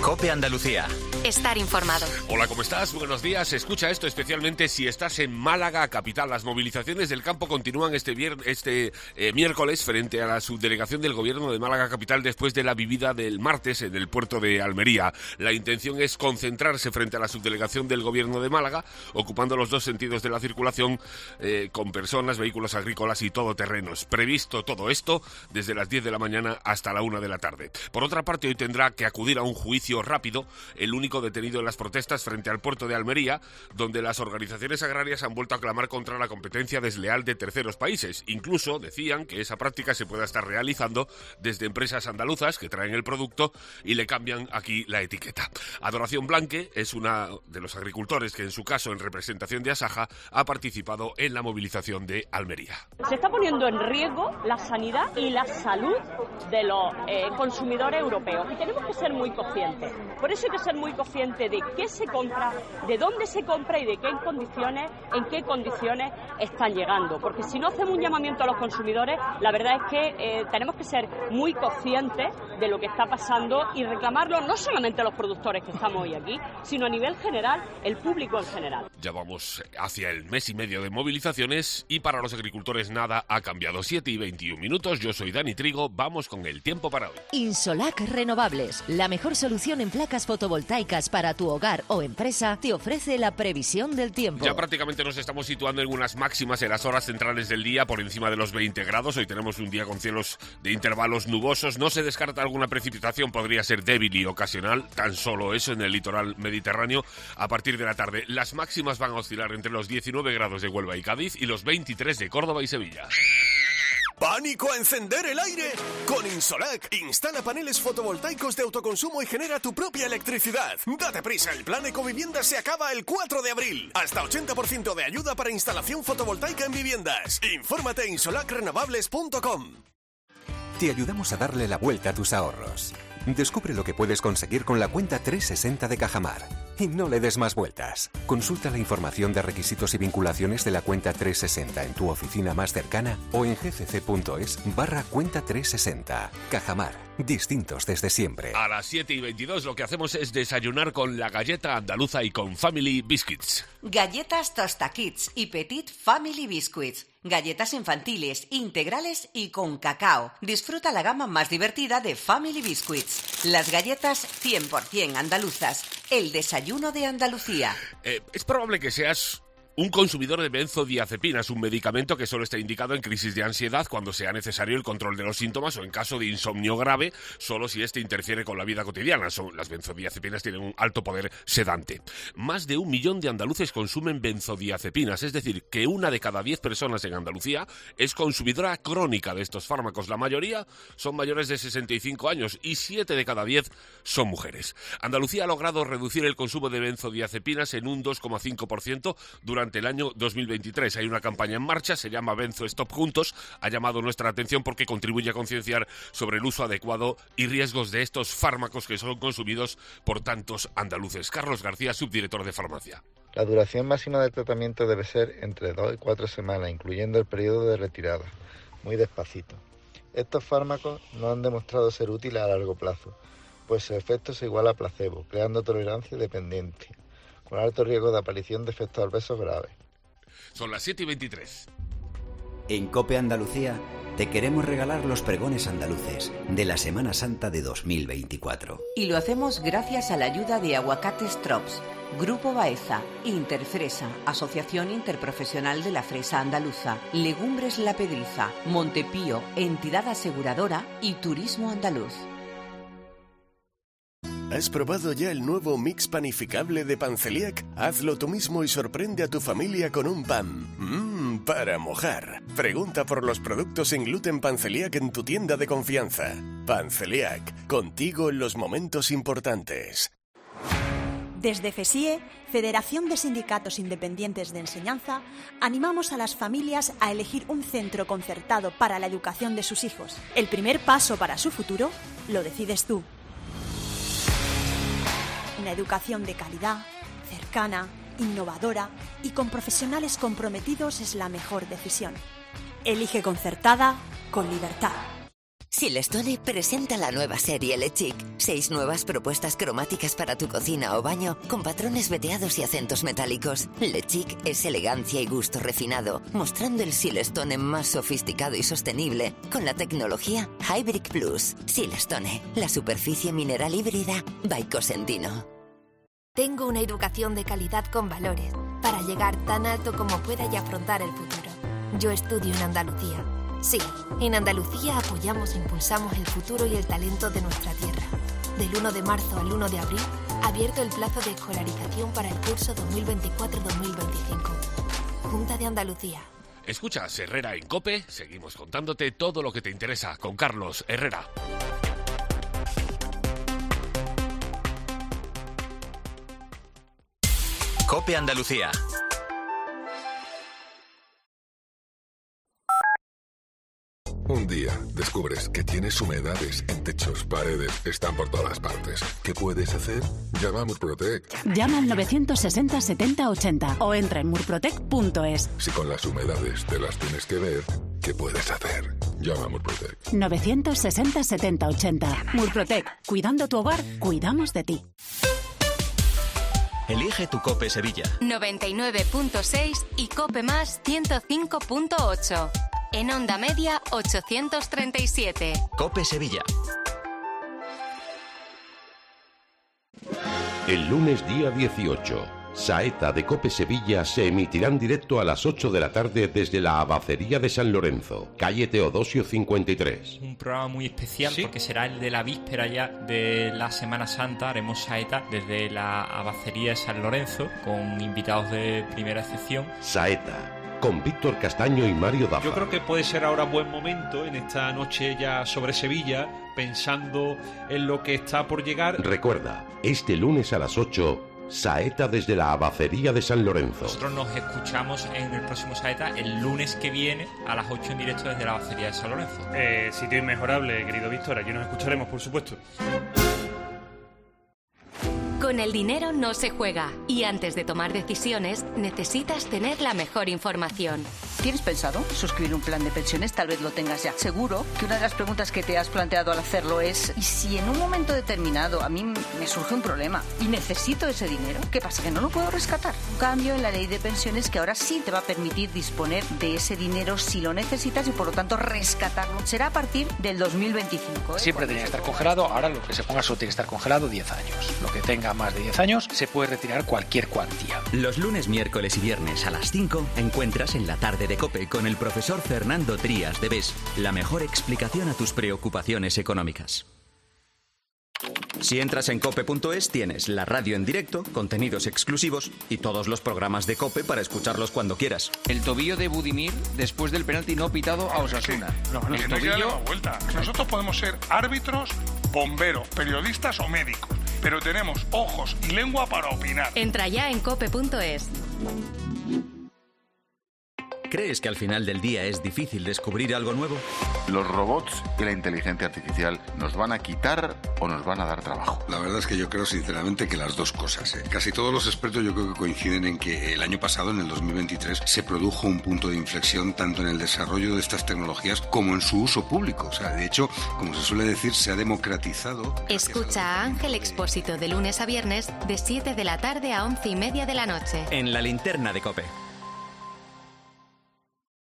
COPE Andalucía. Estar informado. Hola, ¿cómo estás? Buenos días. Escucha esto especialmente si estás en Málaga, capital. Las movilizaciones del campo continúan este miércoles frente a la subdelegación del Gobierno de Málaga, capital, después de la vivida del martes en el puerto de Almería. La intención es concentrarse frente a la subdelegación del Gobierno de Málaga, ocupando los dos sentidos de la circulación, con personas, vehículos agrícolas y todoterrenos. Previsto todo esto desde las 10 de la mañana hasta la 1 de la tarde. Por otra parte, hoy tendrá que acudir a un juicio rápido el único detenido en las protestas frente al puerto de Almería, donde las organizaciones agrarias han vuelto a clamar contra la competencia desleal de terceros países. Incluso decían que esa práctica se pueda estar realizando desde empresas andaluzas que traen el producto y le cambian aquí la etiqueta. Adoración Blanque es una de los agricultores que, en su caso, en representación de Asaja, ha participado en la movilización de Almería. Se está poniendo en riesgo la sanidad y la salud de los consumidores europeos y tenemos que ser muy conscientes. Por eso hay que ser muy consciente de qué se compra, de dónde se compra y de qué en qué condiciones están llegando. Porque si no hacemos un llamamiento a los consumidores, la verdad es que tenemos que ser muy conscientes de lo que está pasando y reclamarlo no solamente a los productores que estamos hoy aquí, sino a nivel general, el público en general. Ya vamos hacia el mes y medio de movilizaciones y para los agricultores nada ha cambiado. 7:21. Yo soy Dani Trigo, vamos con el tiempo para hoy. Insolac Renovables, la mejor solución en placas fotovoltaicas para tu hogar o empresa, te ofrece la previsión del tiempo. Ya prácticamente nos estamos situando en unas máximas en las horas centrales del día por encima de los 20 grados. Hoy tenemos un día con cielos de intervalos nubosos. No se descarta alguna precipitación, podría ser débil y ocasional, tan solo eso en el litoral mediterráneo a partir de la tarde. Las máximas van a oscilar entre los 19 grados de Huelva y Cádiz y los 23 de Córdoba y Sevilla. ¡Pánico a encender el aire! Con Insolac, instala paneles fotovoltaicos de autoconsumo y genera tu propia electricidad. Date prisa, el plan Ecovivienda se acaba el 4 de abril. Hasta 80% de ayuda para instalación fotovoltaica en viviendas. Infórmate en insolacrenovables.com. Te ayudamos a darle la vuelta a tus ahorros. Descubre lo que puedes conseguir con la cuenta 360 de Cajamar. Y no le des más vueltas. Consulta la información de requisitos y vinculaciones de la cuenta 360 en tu oficina más cercana o en gcc.es/cuenta 360. Cajamar, distintos desde siempre. A las 7:22 lo que hacemos es desayunar con la galleta andaluza y con Family Biscuits. Galletas Tosta Kids y Petit Family Biscuits. Galletas infantiles, integrales y con cacao. Disfruta la gama más divertida de Family Biscuits. Las galletas 100% andaluzas. El desayuno de Andalucía. Es probable que seas un consumidor de benzodiazepinas, un medicamento que solo está indicado en crisis de ansiedad cuando sea necesario el control de los síntomas o en caso de insomnio grave, solo si este interfiere con la vida cotidiana. Las benzodiazepinas tienen un alto poder sedante. Más de 1 millón de andaluces consumen benzodiazepinas, es decir, que 1 de cada 10 personas en Andalucía es consumidora crónica de estos fármacos. La mayoría son mayores de 65 años y 7 de cada 10 son mujeres. Andalucía ha logrado reducir el consumo de benzodiazepinas en un 2,5% durante el año 2023. Hay una campaña en marcha, se llama Benzo Stop Juntos. Ha llamado nuestra atención porque contribuye a concienciar sobre el uso adecuado y riesgos de estos fármacos que son consumidos por tantos andaluces. Carlos García, subdirector de farmacia. La duración máxima del tratamiento debe ser entre 2 y 4 semanas, incluyendo el periodo de retirada. Muy despacito. Estos fármacos no han demostrado ser útiles a largo plazo, pues su efecto es igual a placebo, creando tolerancia y dependencia, con alto riesgo de aparición de efectos adversos graves. Son las 7:23. En COPE Andalucía te queremos regalar los pregones andaluces de la Semana Santa de 2024. Y lo hacemos gracias a la ayuda de Aguacates Trops, Grupo Baeza, Interfresa, Asociación Interprofesional de la Fresa Andaluza, Legumbres La Pedriza, Montepío, Entidad Aseguradora y Turismo Andaluz. ¿Has probado ya el nuevo mix panificable de Panceliac? Hazlo tú mismo y sorprende a tu familia con un pan. Para mojar. Pregunta por los productos sin gluten Panceliac en tu tienda de confianza. Panceliac, contigo en los momentos importantes. Desde FESIE, Federación de Sindicatos Independientes de Enseñanza, animamos a las familias a elegir un centro concertado para la educación de sus hijos. El primer paso para su futuro lo decides tú. Una educación de calidad, cercana, innovadora y con profesionales comprometidos es la mejor decisión. Elige concertada con libertad. Silestone presenta la nueva serie Le Chic. 6 nuevas propuestas cromáticas para tu cocina o baño con patrones veteados y acentos metálicos. Le Chic es elegancia y gusto refinado, mostrando el Silestone más sofisticado y sostenible con la tecnología Hybrid Plus. Silestone, la superficie mineral híbrida by Cosentino. Tengo una educación de calidad con valores para llegar tan alto como pueda y afrontar el futuro. Yo estudio en Andalucía. Sí, en Andalucía apoyamos e impulsamos el futuro y el talento de nuestra tierra. Del 1 de marzo al 1 de abril, abierto el plazo de escolarización para el curso 2024-2025. Junta de Andalucía. Escuchas Herrera en COPE, seguimos contándote todo lo que te interesa con Carlos Herrera. COPE Andalucía. Un día descubres que tienes humedades en techos, paredes, están por todas partes. ¿Qué puedes hacer? Llama a Murprotec. Llama al 960 70 80 o entra en murprotec.es. Si con las humedades te las tienes que ver, ¿qué puedes hacer? Llama a Murprotec. 960 70 80. Murprotec. Cuidando tu hogar, cuidamos de ti. Elige tu COPE Sevilla. 99.6 y COPE Más 105.8. En onda media 837. COPE Sevilla. El lunes día 18, Saeta de COPE Sevilla se emitirá en directo a las 8 de la tarde desde la Abacería de San Lorenzo, calle Teodosio 53. Un programa muy especial, ¿sí? Porque será el de la víspera ya de la Semana Santa. Haremos Saeta desde la Abacería de San Lorenzo con invitados de primera excepción. Saeta, con Víctor Castaño y Mario Dafa. Yo creo que puede ser ahora buen momento en esta noche ya sobre Sevilla, pensando en lo que está por llegar. Recuerda, este lunes a las 8, Saeta desde la Abacería de San Lorenzo. Nosotros nos escuchamos en el próximo Saeta el lunes que viene a las 8 en directo desde la Abacería de San Lorenzo. Sitio inmejorable, querido Víctor, aquí nos escucharemos, por supuesto. Con el dinero no se juega y antes de tomar decisiones necesitas tener la mejor información. ¿Tienes pensado suscribir un plan de pensiones? Tal vez lo tengas ya. Seguro que una de las preguntas que te has planteado al hacerlo es ¿y si en un momento determinado a mí me surge un problema y necesito ese dinero? ¿Qué pasa? ¿Que no lo puedo rescatar? Un cambio en la ley de pensiones que ahora sí te va a permitir disponer de ese dinero si lo necesitas y por lo tanto rescatarlo. Será a partir del 2025. Siempre tenía que estar congelado, ahora lo que se ponga solo tiene que estar congelado 10 años. Lo que tenga más de 10 años se puede retirar cualquier cuantía. Los lunes, miércoles y viernes a las 5 encuentras en la tarde de COPE con el profesor Fernando Trías de BES la mejor explicación a tus preocupaciones económicas. Si entras en cope.es tienes la radio en directo, contenidos exclusivos y todos los programas de COPE para escucharlos cuando quieras. El tobillo de Budimir después del penalti no pitado a Osasuna. No hay que darle más vuelta. Nosotros podemos ser árbitros, bomberos, periodistas o médicos, pero tenemos ojos y lengua para opinar. Entra ya en cope.es. ¿Crees que al final del día es difícil descubrir algo nuevo? ¿Los robots y la inteligencia artificial nos van a quitar o nos van a dar trabajo? La verdad es que yo creo sinceramente que las dos cosas. Casi todos los expertos yo creo que coinciden en que el año pasado, en el 2023, se produjo un punto de inflexión tanto en el desarrollo de estas tecnologías como en su uso público. O sea, de hecho, como se suele decir, se ha democratizado. Escucha a Ángel Expósito de lunes a viernes de 7 de la tarde a 11:30 de la noche. En la linterna de COPE.